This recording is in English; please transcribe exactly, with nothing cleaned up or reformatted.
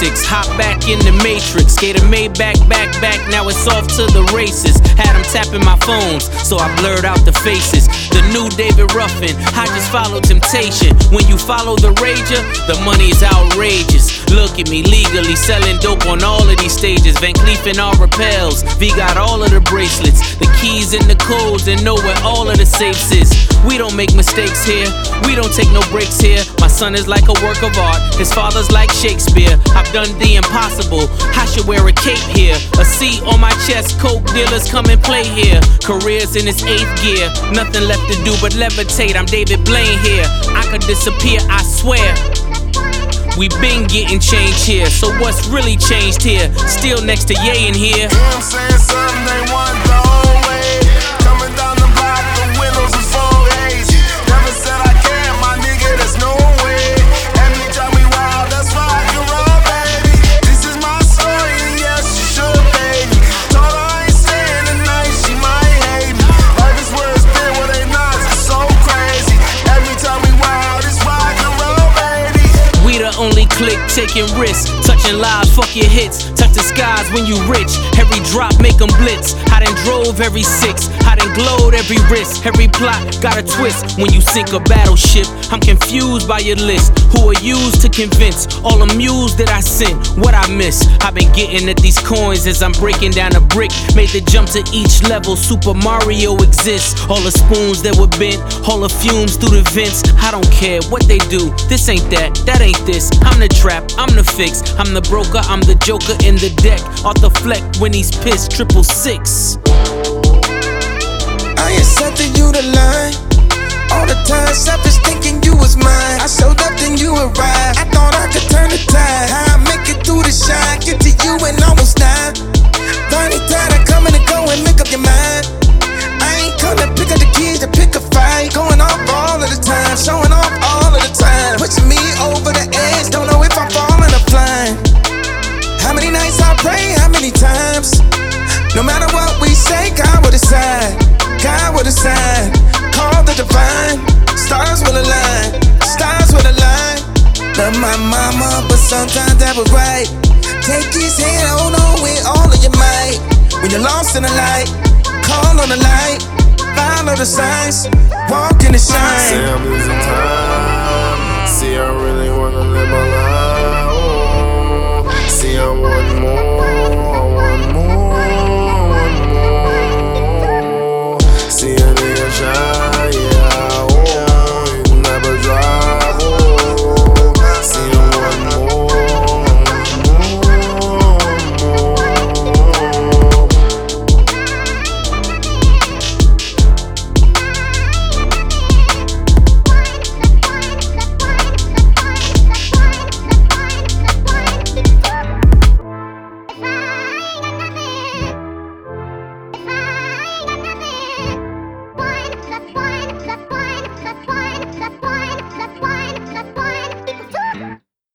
basics. Hop back in the matrix. Gator made back, back, back. Now it's off to the races. Had them tapping my phones, so I blurred out the faces. The new David Ruffin, I just followed temptation. When you follow the rager, the money is outrageous. Look at me, legally selling dope on all of these stages. Van Cleef and all repels. V got all of the bracelets, the keys and the codes, and know where all of the safes is. We don't make mistakes here, we don't take no breaks here. My son is like a work of art, his father's like Shakespeare. I've done the impossible, I should wear a cape here. A C on my chest, coke dealers come and play here. Career's in its eighth gear, nothing left to do but levitate. I'm David Blaine here, I could disappear, I swear. We been getting changed here, so what's really changed here? Still next to Ye in here. I'm saying something they want the whole way. Coming down the block, the windows are four A's. Never said I can't, my nigga, there's no way. And me drive me wild, that's rock and roll, baby. This is my story, and yes, you should, baby. Told her I ain't staying tonight, she might hate me. Life is where it's been, where they not, it's so crazy. Every time we wild, it's rock and roll, baby. We the only clique taking risks, touching lives, fuck your hits. Touch the skies when you rich, every drop make them blitz. I done drove every six, I done glowed every wrist. Every plot got a twist when you sink a battleship. I'm confused by your list, who are used to convince. All amused that I sent, what I miss. I've been getting at these coins as I'm breaking down a brick. Made the jump to each level, Super Mario exists. All the spoons that were bent, all the fumes through the vents. I don't care what they do, this ain't that, that ain't this. I'm the trap, I'm the fix, I'm the broker, I'm the joker in the deck. Off the fleck when he's pissed, triple six. I accepted you the line. All the time, selfish thinking you was mine. I showed up, then you arrived. I thought I could turn the tide. How I make it through the shine, get to you and almost die. Funny tide, I come in and go and make up your mind. I ain't come to pick up the keys to pick a fight. Going off all of the time, showing off all of the time. Pushing me over the edge, don't know if I'm falling or flying. How many nights I pray, how many times? No matter what we say, God will decide. God will decide. Call the divine. Stars will align. Stars will align. Love my mama, but sometimes that was right. Take his hand, hold on with all of your might. When you're lost in the light, call on the light. Follow the signs, walk in the shine. Say I'm losing time. See, I really wanna live my life. Oh, see, I want more.